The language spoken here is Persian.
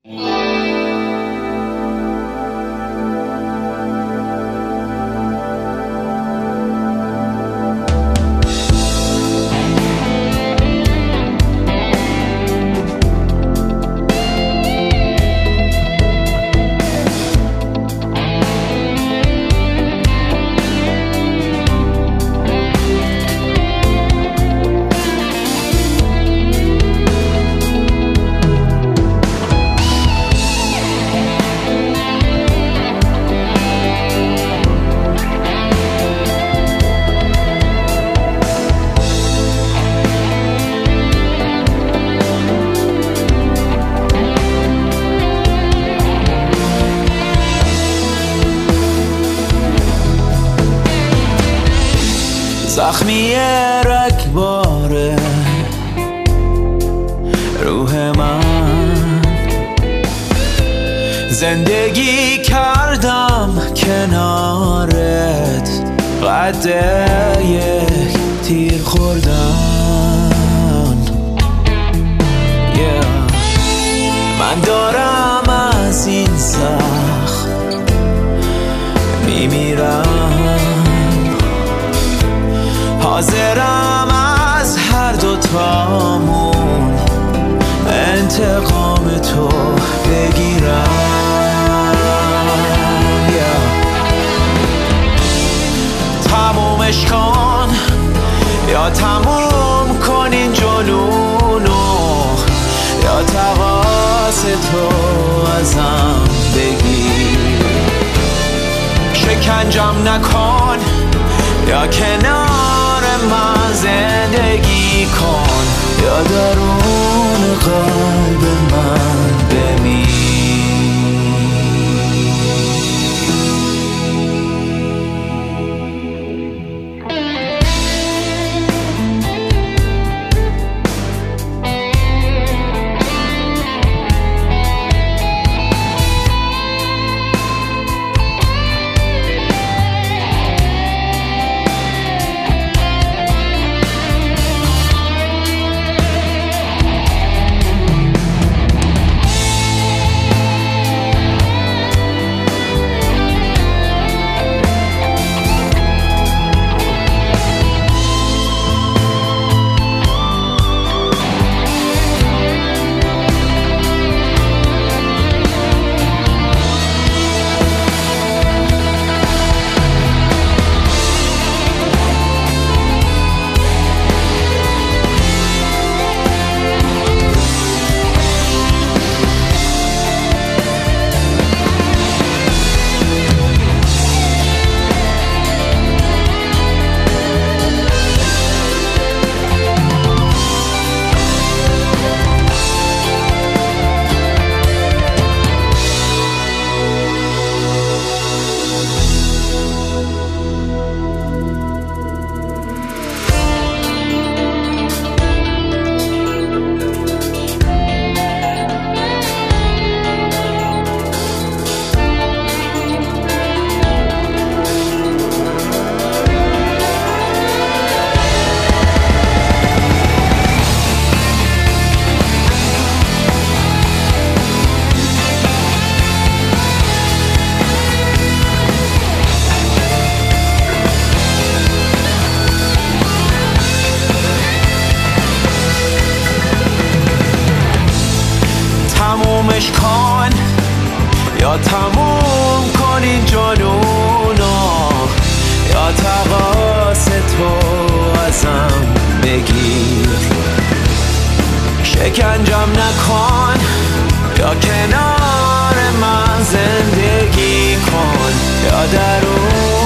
زخمی رگبار روح من، زندگی کردم کنارت، قد یک تیر خوردن. من دارم از این زخم میمیرم، حاضرم از هر دوتامون انتقام تو بگیرم. تمومش کن یا تموم کن این جنونو، یا تقاص تو ازم بگیر. شکنجم نکن یا کنار من زندگی کن، یا درون قلب من بمیر. تمومش کن یا تموم کن این جنونو، یا تقاص تو ازم بگیر. شکنجم نکن یا کنار من زندگی کن، یا درون